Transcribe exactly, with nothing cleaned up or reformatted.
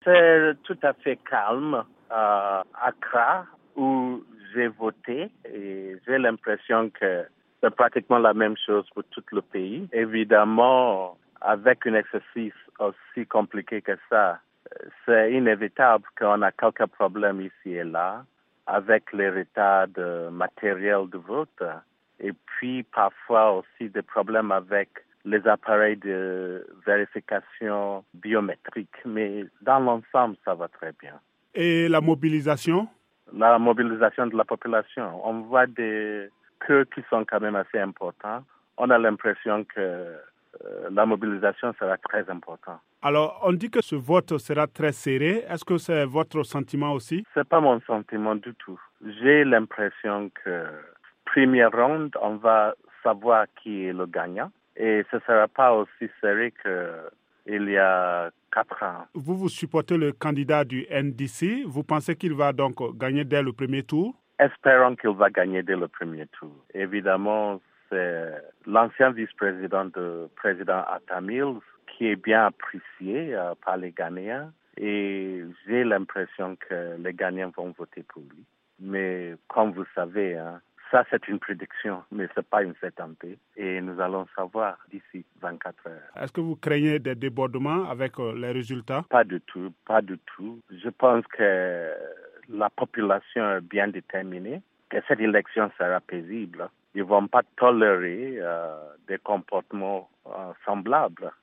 C'est tout à fait calme à Accra, où j'ai voté, et j'ai l'impression que c'est pratiquement la même chose pour tout le pays. Évidemment, avec un exercice aussi compliqué que ça, c'est inévitable qu'on a quelques problèmes ici et là, avec les retards de matériel de vote, et puis parfois aussi des problèmes avec les appareils de vérification biométrique. Mais dans l'ensemble, ça va très bien. Et la mobilisation? La mobilisation de la population. On voit des queues qui sont quand même assez importants. On a l'impression que euh, la mobilisation sera très importante. Alors, on dit que ce vote sera très serré. Est-ce que c'est votre sentiment aussi? C'est pas mon sentiment du tout. J'ai l'impression que première ronde, on va savoir qui est le gagnant. Et ce ne sera pas aussi serré qu'il y a quatre ans. Vous, vous supportez le candidat du N D C. Vous pensez qu'il va donc gagner dès le premier tour? Espérons qu'il va gagner dès le premier tour. Évidemment, c'est l'ancien vice-président du président Atta Mills qui est bien apprécié euh, par les Ghanéens. Et j'ai l'impression que les Ghanéens vont voter pour lui. Mais comme vous savez, hein, ça c'est une prédiction, mais ce n'est pas une certainté. Et nous allons savoir d'ici vingt-quatre heures. Est-ce que vous craignez des débordements avec euh, les résultats? Pas du tout, pas du tout. Je pense que la population est bien déterminée, que cette élection sera paisible. Ils ne vont pas tolérer euh, des comportements euh, semblables.